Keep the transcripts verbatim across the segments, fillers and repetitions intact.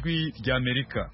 ijwi ry'Amerika.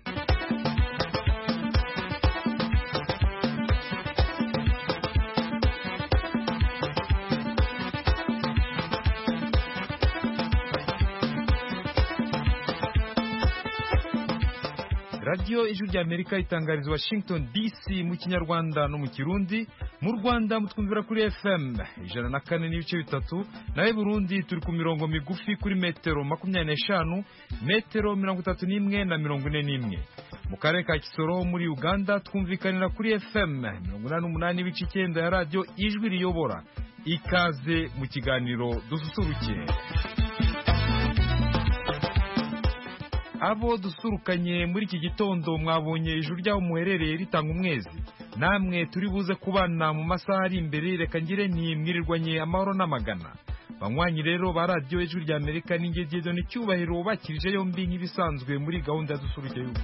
Radio ijwi ry'Amerika itangariza Washington D C mu Kinyarwanda no mu Kirundi. Mu Rwanda mutwumvira kuri F M ijana na kane n'ibice bitatu, nawe Burundi turi ku mirongo migufi kuri metero makumyabiri n'eshanu, metero mirongo itatu n'imwe na mirongo ine n'imwe. Mu karere ka Kisoro muri Uganda twumvikanira kuri F M mirongo inani n'umunani n'ibice icyenda ya radio ijwi riyobora. Ikaze mu kiganiro dususuruke. Abo dusurukanye muri iki gitondo mwabonye ijuru ryaho muherereye ritanga umwezi. Namwe turi buze kubana mu masaha ari imbere, reka ngire nti mwirirwanye amahoro n'amagana. Banywanyi rero ba radio ijwi ry'Amerika n'ingegezo n'icyubahiro bakirije yombi nk'ibisanzwe muri gahunda dusuruke y'ubu.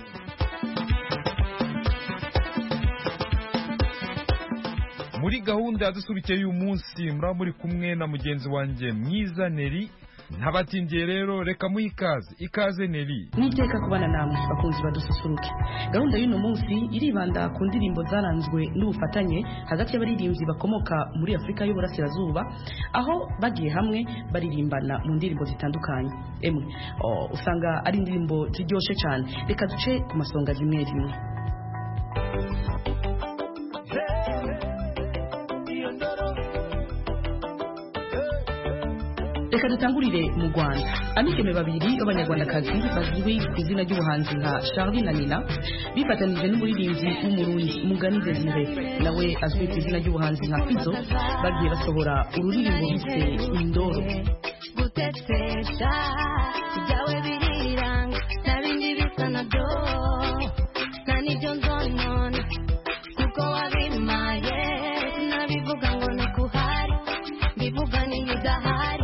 Muri gahunda dusuruke y'uyu munsi mura muri kumwe na mugenzi wanje Mwiza Neri. Ntabatindiye rero reka muikaze ikaze Neri. Niteka kubana namwe bakunzi badususuruke. Gahunda y'uno munsi iribanda ku ndirimbo zaranzwe n'ubufatanye hagati y'abaririmbyi bakomoka muri Afrika y'Uburasirazuba, aho bagiye hamwe baririmbana mu ndirimbo zitandukanye. Emwe oh, usanga ari indirimbo ziryoshe cyane. Reka duce ku masonga zimwe rimwe. Reka dutangurire mu Rwanda. Amikeme babiri b'abanyarwandakazi bazwi ku izina ry'ubuhanzi nka Charlie na Nina bifatanije n'umuririmbyi w'umurundi Mugani Desire nawe azwi ku izina ry'ubuhanzi nka Fizo, bagiye basohora ururirimbo bise Indoro. Gutetesha byawe biriranga nabindi bisa na do nani jonzonone kuko wabimaye nabivuga ngo nukuhari bivuga ni udahari.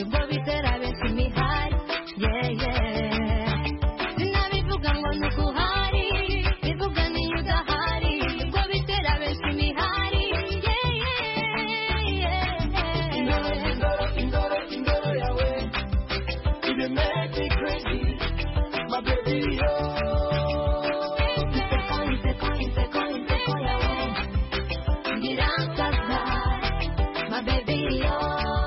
Yeah, yeah. Sinabivuga ngo nukuhari, bivuga ni udahari, ubwo bitera benshi mihari. Yeah, yeah. Indoro, indoro, indoro, indoro yawe, it make me crazy, my baby, yo. Inseko, inseko, inseko, inseko yawe, ngirangaza, my baby, yo.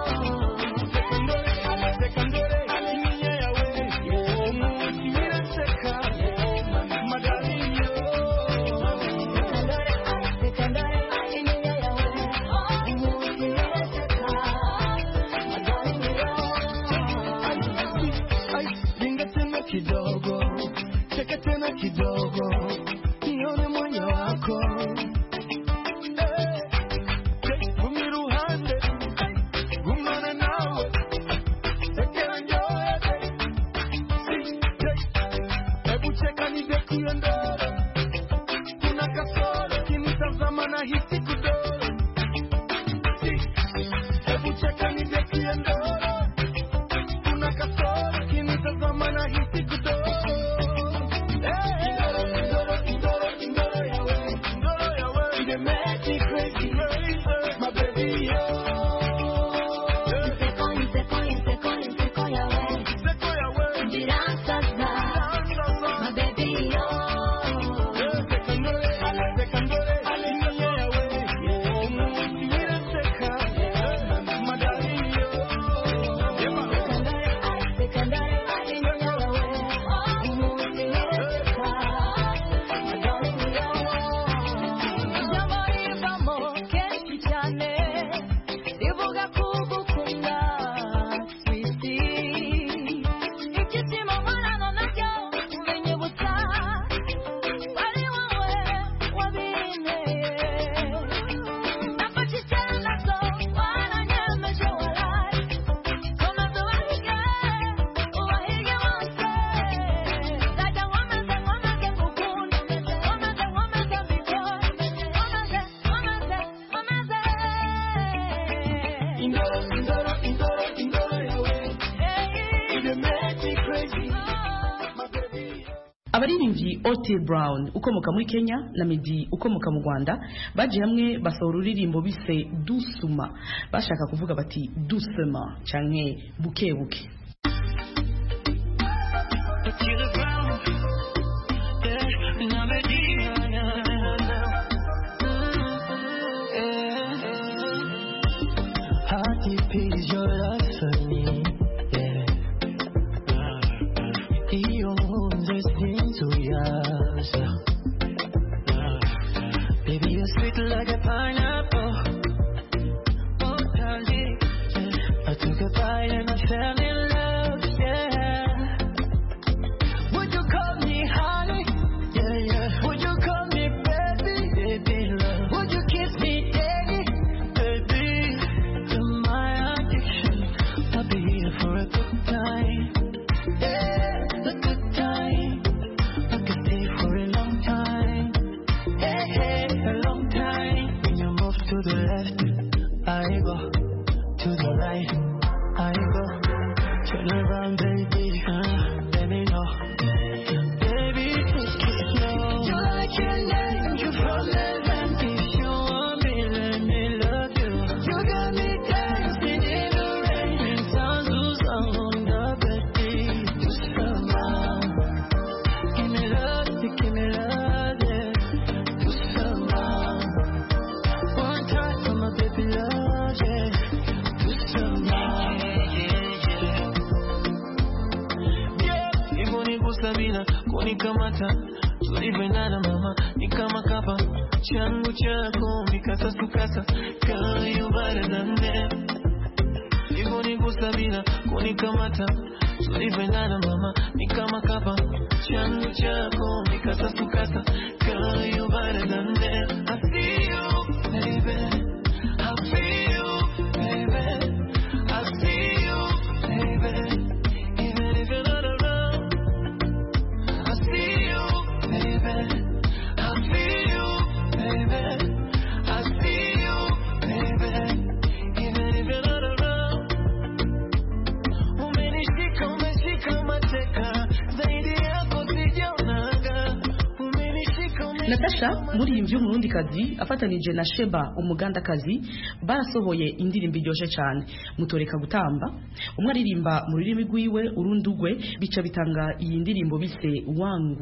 Kidogo, cheka tena kidogo, nione moyo wako. Hey, gumiruhande, gumana nawe, sekera njoete. Hebu cheka nideku yondoro, kuna kasoro kinitazama na hisi kudoro. Hebu cheka nideku yondoro, kuna kasoro kinitazama na hisi. Abaririmbyi Otile Brown ukomoka muri Kenya na Meddy ukomoka mu Rwanda baje hamwe basohora uririmbo bise Dusuma, bashaka kuvuga bati Dusema canke buke buke. Otile Brown Natasha muririmbyi w'umurundikazi afatanije na Sheba umugandakazi barasohoye indirimbo iryoshye cyane mutoreka gutamba umwe aririmba mu rurimi rwiwe urundi ugwe bica bitanga iyi ndirimbo bise wangu.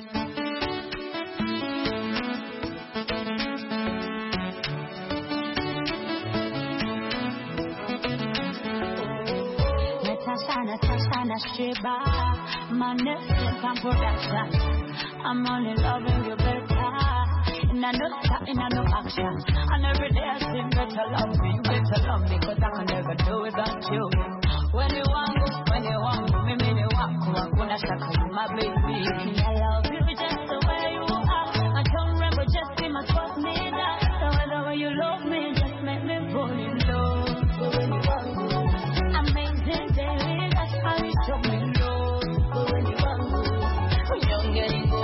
Natasha, Natasha, na Sheba, my next time production. I'm only loving you better. In a no stop, in a no action. And every day I say better love me, you better love me, cause I can never do without you. When you want go, when you want go, me me you want go, I'm gonna shaka you, my baby. I love you just the way you are. I don't remember just be my trust me that. So whether you love me, just make me fall in love. But when you want go, amazing day, that's how you show me love. But when you want go, when you're getting go.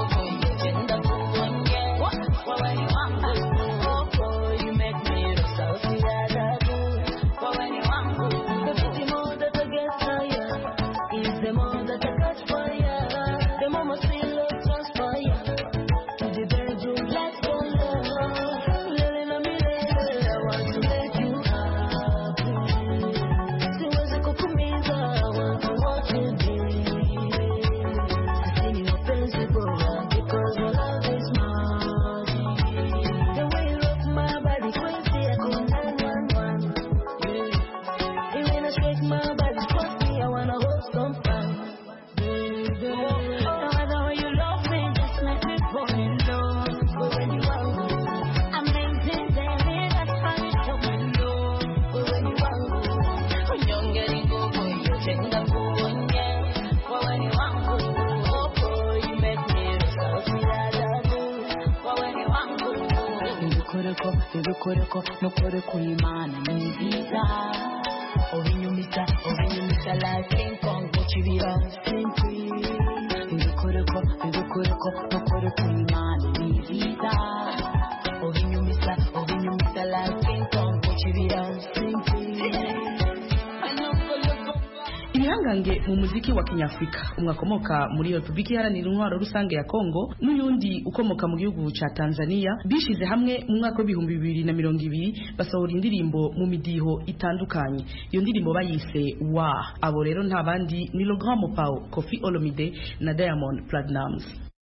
Koreko no koreko imana niziza obinyumisa obinyumisa la King Kong kuchibira simpi ndikoreko ndikoreko no koreko imana niziza obinyumisa obinyumisa la King Kong kuchibira simpi. Ibihangange Nyange mu muziki wa Kinyafrika, umwakomoka muri Republika Iharanira Intwaro Rusange ya Kongo n'uyundi ukomoka mu gihugu ca Tanzania, bishize hamwe mu mwaka w'ibihumbi bibiri na mirongo ibiri basohora indirimbo mu midiho itandukanye. Iyo ndirimbo bayise Wa. Abo rero nta bandi ni Le Grand Mopao, Koffi Olomide na Diamond Platnumz.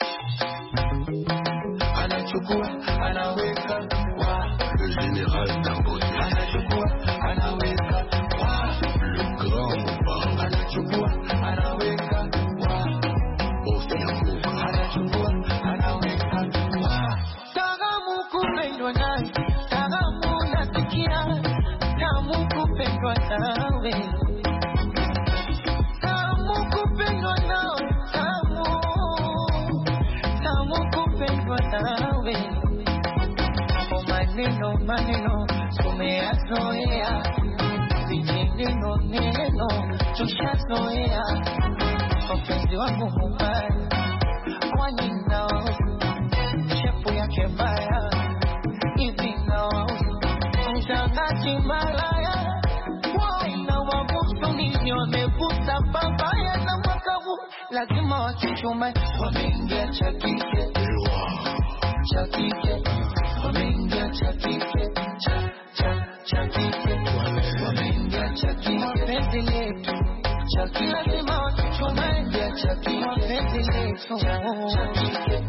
Anachukua anaweka wa le général Dangote, anachukua anaweka wa le grand Mopao, anachukua anaweka wa bosi yangu, anachukua anaweka wa tagamu kupendwa naye, tagamu nasikia tamu kupendwa nawe, tamu kupendwa nawe, tamu tamu kupendwa nawe. Maneno maneno tumeyazoea, vijineno neno tushazoea. Mpenzi wangu mubaya, kwani nao shepu yake mbaya hivi nao mtangaji malaya, wana wabusu nini wamevuta babaya na makavu, lazima wakichume wameingia cha kike cha kike, wameingia cha kike cha cha cha kike, wameingia cha kike penzi letu cha kike, lazima wakichume cha kike penzi letu cha kike.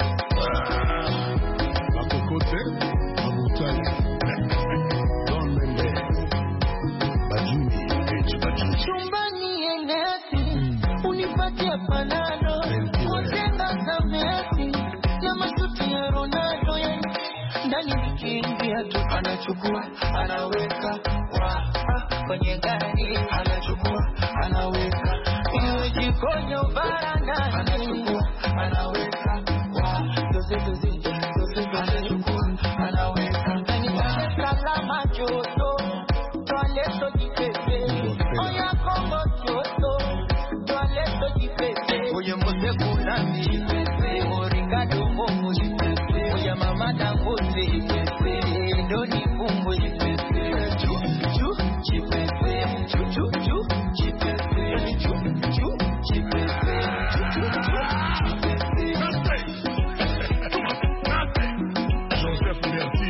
Makokote Abutali Don Mendes Bajuni H Bajuni chumbani enesi unipatia panado kutenga za Messi na mashuti ya Ronaldo ya ndani nikiingia tu anachukua anaweka wa kwenye gari, anachukua anaweka iwe jikoni baranda, anachukua anaweka wa doze doze doze, anachukua anaweka ndani salama joto toileto jipepe oya Kongo joto toileto jipepe oya mose kulani jipepe origado mongo jipepe oya mama Dangote jipepe ndoni fungo jipepe chu chu jipepe chu chu chu jipepe chu chu jipepe chu chu chu jipepe. Joseph Berti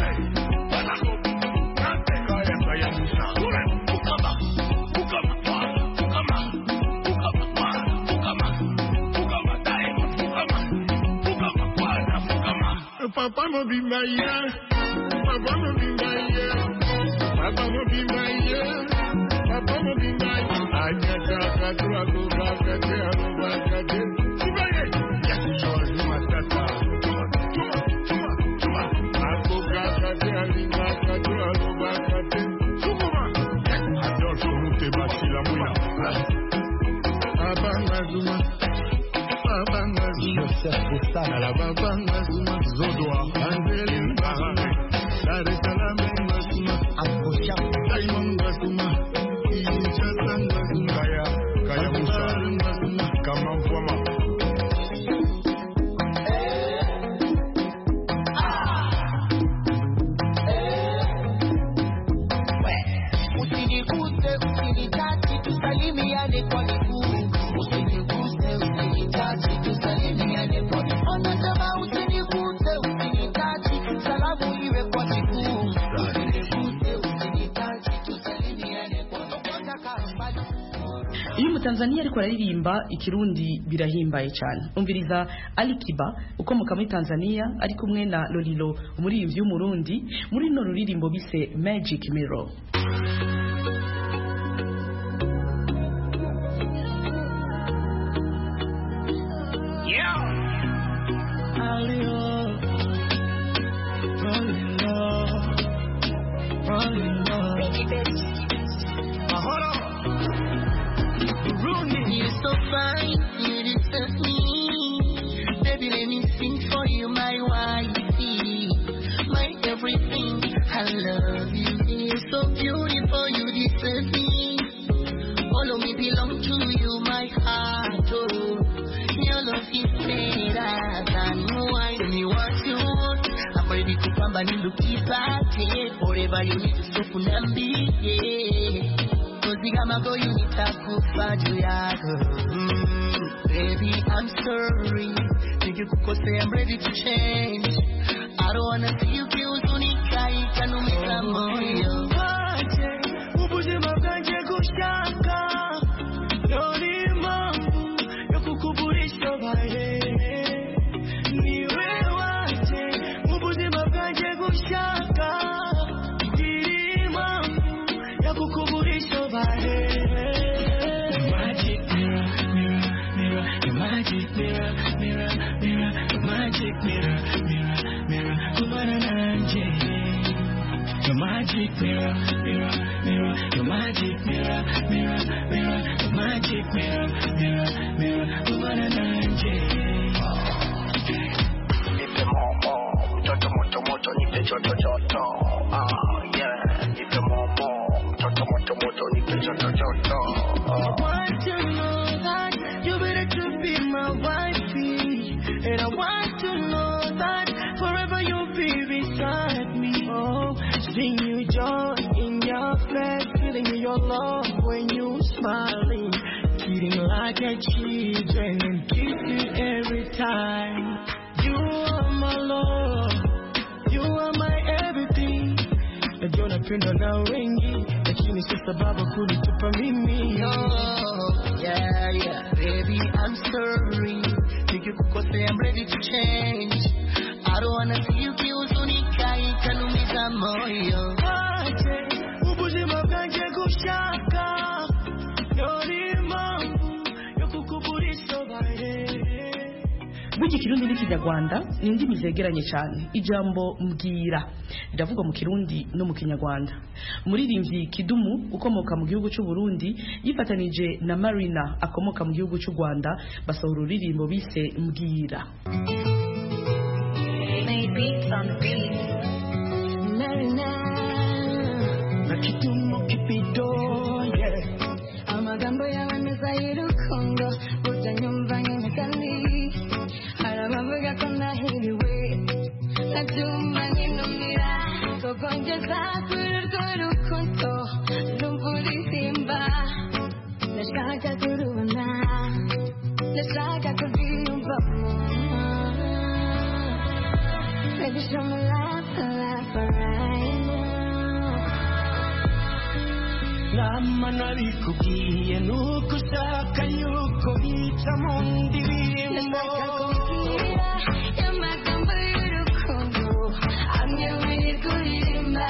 Kaya Kaya Musa Ukama Ukama Ukama Ukama Ukama Ukama Diamond Ukama Ukama Kwana Ukama. Papa mo be my year, Papa mo be my year, Papa mo be my year, Papa mo be my year. Anya taka tua tua kate aruba kate. Sibaye, yes George Matata. Tuma tuma tuma tuma. Ako kate aruba kate aruba kate. Sukuma. Adolfo Mute Basila Muya. Abanga Zuma. Abanga Zuma. Joseph Bustana. Alabanga Zuma. Zodoa. Angelin Bahane. Dar es Salaam Zuma. Amposha. Diamond Zuma. Inchazanga Zuma. Kaya Kaya Musa. Kama Mfwama. Usiniguse, usinitachi, tusalimiane kwa miguu. Usiniguse, usinitachi, tusalimiane kwa miguu. Anasema usiniguse, usinitachi, salamu iwe kwa miguu. Usiniguse, usinitachi, tusalimiane kwa miguu. Iyo Mutanzania ariko araririmba ikirundi birahimbaye cyane. Umviriza Ali Kiba ukomoka muri Tanzania ari kumwe na Lolilo umuririmbyi w'umurundi muri no ruririmbo bise Magic Mirror. You're so fine, you deserve me. Baby, let me sing for you, my wifey, my everything. I love you. You're so beautiful, you deserve me. All of me belong to you, my heart. Oh, your love is better than wine. Tell me what you want. I'm ready to come and look at it. Forever you need to stop and be. Cause Pigama go nitakufa juu yako. Baby, I'm sorry. Nikikukosea I'm ready to change. I don't wanna see you kiuzunika ikanumiza moyo. Wache ubuzima bwanjye gushaka. Nori mambo yo kukuburisha bae. Niwe wache ubuzima bwanjye gushaka. Iri mambo yo kukuburisha bae. Magic mirror, mirror, mirror, your magic mirror, mirror, mirror, your magic mirror, mirror, mirror, kubarananje. Your magic mirror, mirror, mirror, your magic mirror, mirror, mirror, your magic mirror, mirror, mirror, kubarananje. Nipe momo, mtoto moto moto, nipe joto joto. Ah yeah, nipe momo, mtoto moto moto, nipe joto joto. I want to know that you better to be my wifey, and I want to know that forever you'll be beside me. Oh, seeing you joy in your face, feeling your love when you smiling, treating like a children and kiss you every time. You are my love, you are my everything. Najua napenda na wengi, lakini si sababu kunitupa mimi. No, yeah, yeah, baby, I'm sorry. Nikikukosea I'm ready to change. I don't wanna see you kiuzunika ikanumiza moyo. Wache ubuzima bwanjye gushaka. Nori mambo yo kukuburisha bae. Burya Kirundi n'Ikinyarwanda ni indimi zegeranye cyane. Ijambo mbwira riravugwa mu Kirundi no mu Kinyarwanda. Umuririmbyi Kidumu ukomoka mu gihugu cy'u Burundi yifatanije na Marina akomoka mu gihugu cy'u Rwanda basohora uririmbo bise mbwira. Na Kidumu kipido, yeah. Amagambo yawe meza y'urukundo utanyumva nk'imigani. Harabavuga ko nahiriwe nabyumva ninumira koko ngeza kuri urwo rukundo numva uririmba. Ndashaka kurubona, ndashaka kubyiyumvamo. Baby, show me love, love right now. Nama nabikubwiye nuko ushaka yuko bica mu ndirimbo. Y'amagambo y'urukundo amwe muri kuririmba.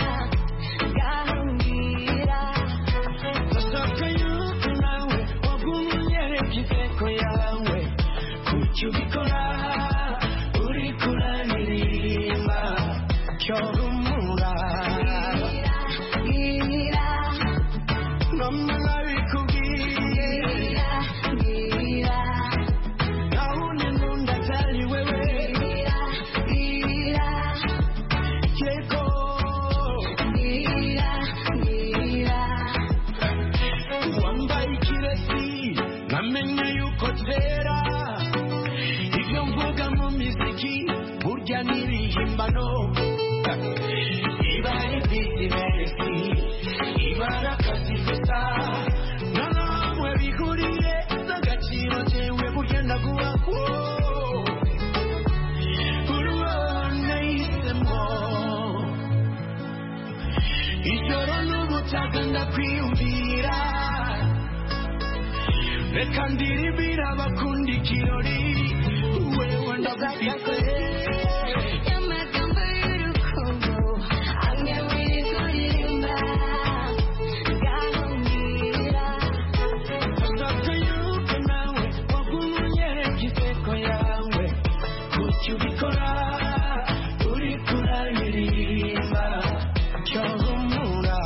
Gahambira ndashaka yuko nawe waguma unyereka inseko yawe. Kuki ubikora uri kuranirimba cyomura. Mama nabikubwiye mbwira naone nunda tali wewe mbwira cheko mbwira mbwira wambaye ikirezi namenye yuko tera ibyo mvuga mu miziki burya n'ibihimbano. Ibaye bizinesi ibara kazi gusa namwe bihuriye n'agaciro jewe burya ndaguha uruwana isemo. Ijoro n'ubutaga ndakwiyumvira reka ndirimbira abakunda ikirori wewe ndagufite. Y'amagambo y'urukundo amwe muri kuririmba. Gahambira ndashaka yuko nawe waguma unyereka inseko yawe. Kuki ubikora uri kuranirimba cyomura.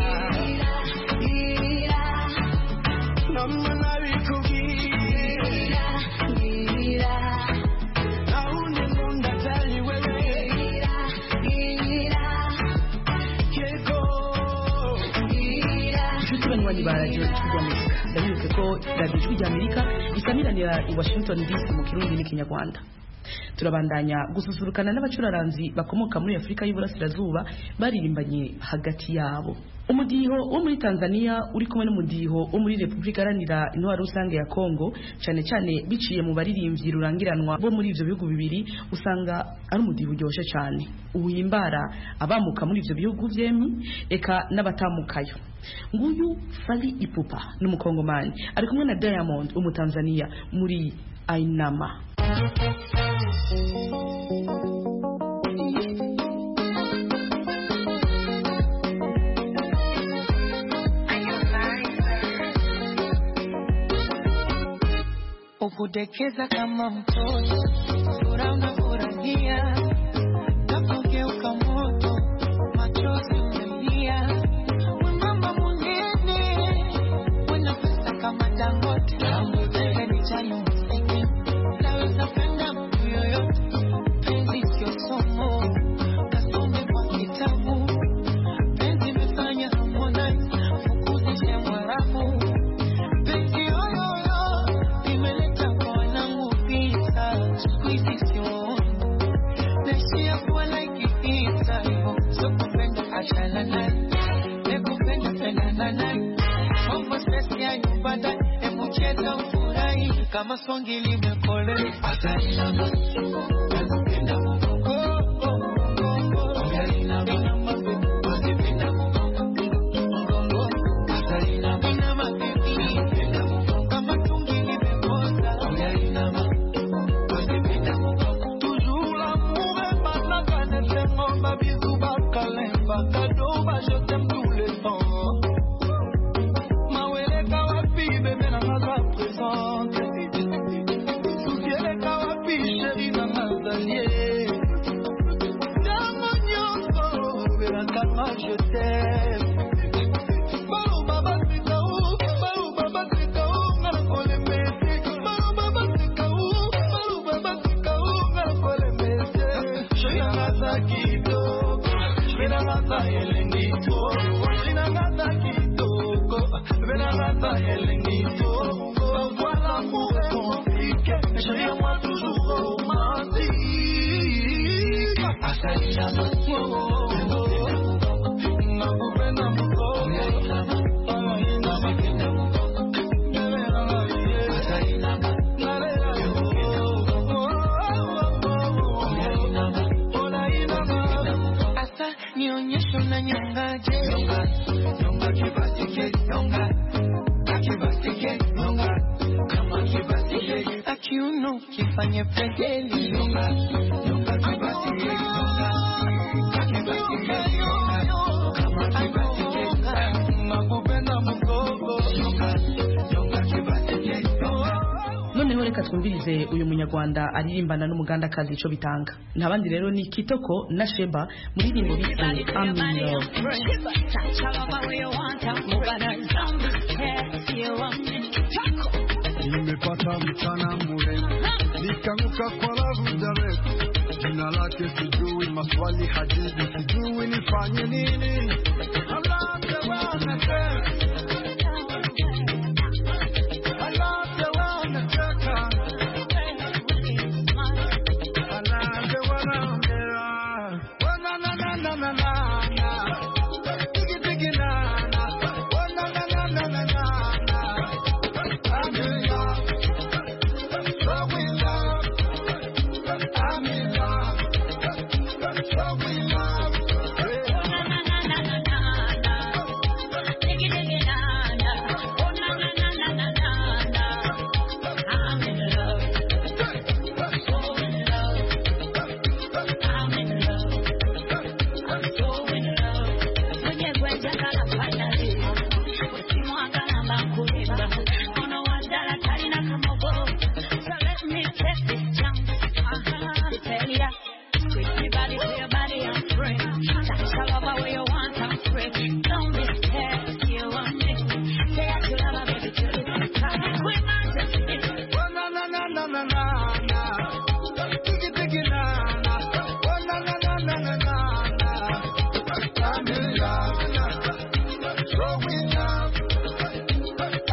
Mama nabikubwiye mbwira naone nunda tali wewe mbwira cheko mbwira. Inshuti banywanyi ba Radio Ijwi ry'Amerika, ndabibuke ko Radio Ijwi ry'Amerika isamiranira i Washington D C mu Kirundi n'Ikinyarwanda. turabandanya gususurukana n'abacuraranzi bakomoka muri Afrika y'Iburasirazuba baririmbanye hagati yabo. Umudiho wo muri Tanzania uri kumwe n'umudiho wo muri Republika Iharanira Intwaro Rusange ya Kongo, cyane cyane biciye mu baririmbyi rurangiranwa bo muri ivyo bihugu bibiri, usanga ari umudiho uryoshe cyane uhimbara abamuka muri ivyo bihugu vyemi eka n'abatamukayo. Nguyu Fally Ipupa n'umukongomani ari kumwe na Diamond umutanzania muri Ainama. Ukudekeza kama mtoto, sura unafurahia, napogeuka moto, machozi umelia. Mama munene, wena pesa kama Dangote, mbele ni chani msiki, naweza penda mtu yoyote, penzi sio somo, kasome kwa kitabu, penzi mefanya Harmonize, fukuzishe Mwarabu. Kama songi limekole atainama nakupenda Mungu oh oh oh atainama nakupenda Mungu atainama inama nakupenda Mungu kama songi limekosa atainama nakupenda Mungu toujours l'amour est maintenant quand c'est mon baby zuba kalemba cadeau ba je t'aime tous les temps mawele kawapi bebe na kaza présente je t'aime. Balou baba sikaou, balou baba sikaou, ngala kole mese. Balou baba sikaou, balou baba sikaou, ngala kole mese. Shina ngata kitoko, shina ngata elengito, shina ngata kitoko, shina ngata elengito. Parfois l'amour est compliqué, mais chérie moi toujours romantique. Asaïna oh. Nionyesho na nyongaje nyonga nyonga kibasike nyonga akibasike nyonga kama kibasike akiuno kifanye pegeli nyonga nyonga kibasike nyonga akibasike nyonga kama kibasike nakupenda mgogo nyonga nyonga kibasike nyonga. Noneho reka twumvirize uyu munyarwanda aririmbana n'umuganda kazi ico bitanga. Ntabandi rero ni Kitoko na Sheba muri rimbo bise Amino. Nimepata mchana mrembo nikaanguka kwa lavu direct, jina lake sijui, maswali hajibu, sijui nifanye nini.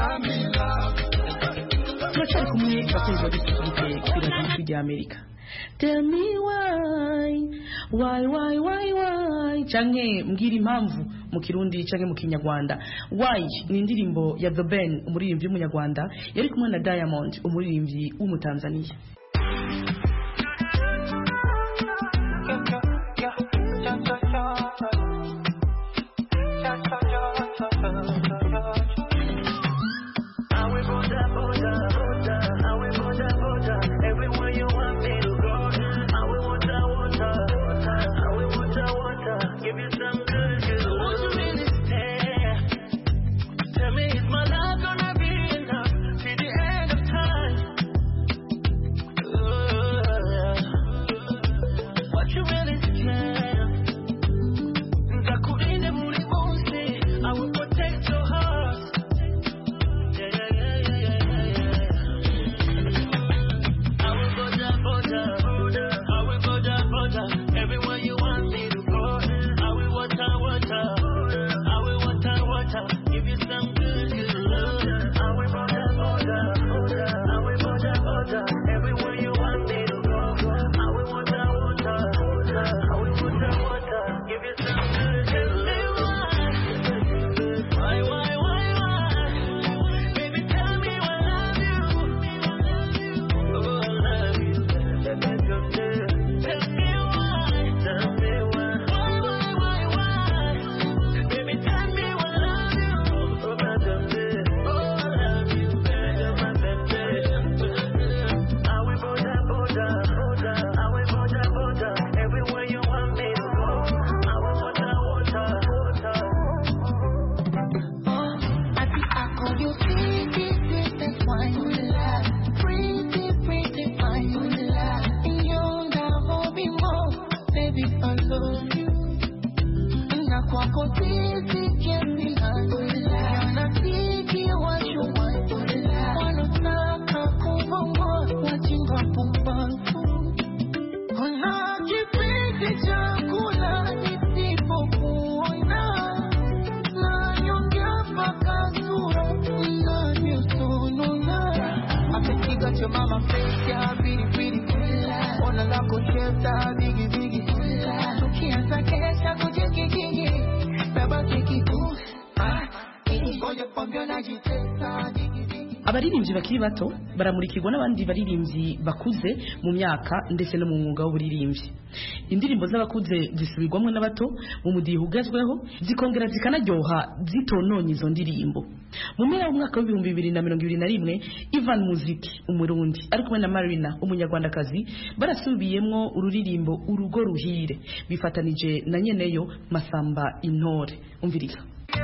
Turacyari kumwe bakunzi bagisusuruke kuri Radio Amerika. tell me why why why why why canke mbwira impamvu mu kirundi canke mu kinyarwanda. Why ni indirimbo ya The Ben umuririmbyi w'umunyarwanda yari kumwe na Diamond umuririmbyi w'umutanzania. Abaririmbyi bakiri bato baramurikirwa n'abandi baririmbyi bakuze mu myaka ndetse no mu mwuga w'uburirimbyi. Indirimbo z'abakuze zisubirwamo n'abato mu mudiho ugezweho zikongera zikanaryoha zitononye izo ndirimbo. Mu mpera y'umwaka w'ibihumbi bibiri na mirongo ibiri na rimwe Ivan Muziki umurundi ari kumwe na Marina umunyarwandakazi barasubiyemwo ururirimbo urugo ruhire bifatanije na nyeneyo Masamba Intore. Umviriza.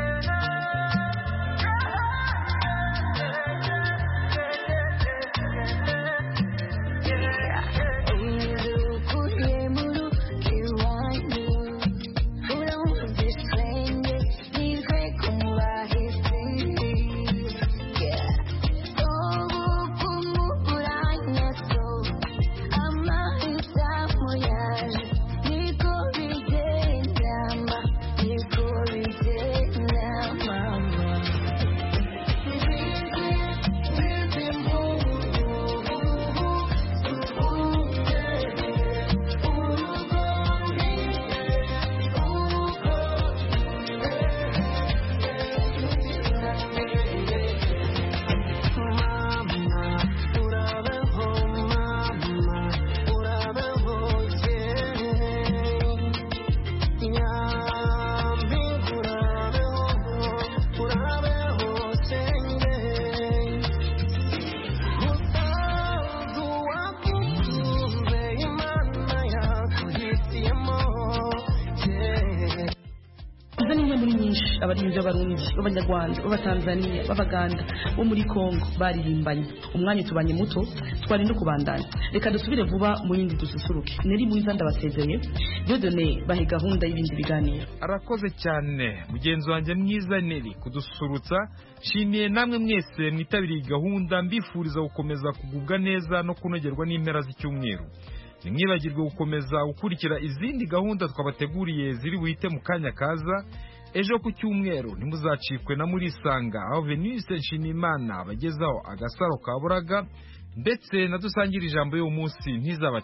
Abaririmbyi b'abarundi b'abanyarwanda b'abatanzania b'abaganda bo muri Kongo baririmbanye umwanya tubanye muto twari no kubandanya. Reka dusubire vuba mu yindi dususuruke. Neri mwiza ndabasezeye Dieudonné bahe gahunda y'ibindi biganiro. Arakoze cyane mugenzi wanjye mwiza Neri kudusurutsa. Shimiye namwe mwese mwitabiriye gahunda mbifuriza gukomeza kugubwa neza no kunogerwa n'impera z'icyumweru. Nimwibagirwe gukomeza gukurikira izindi gahunda twabateguriye ziri buhite mu kanya kaza. Ejo ku cyumweru ntimuzacikwe na Murisanga aho Venise Nshimiyimana abagezaho agasaro kaburaga ndetse na dusangira ijambo y'umunsi ntizabacike.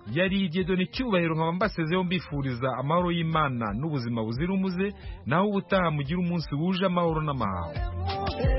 yari Dieudonné Cyubahiro nkaba mbasezeho mbifuriza amahoro y'Imana n'ubuzima buzira umuze naho ubutaha mugira umunsi wuje amahoro n'amahoro.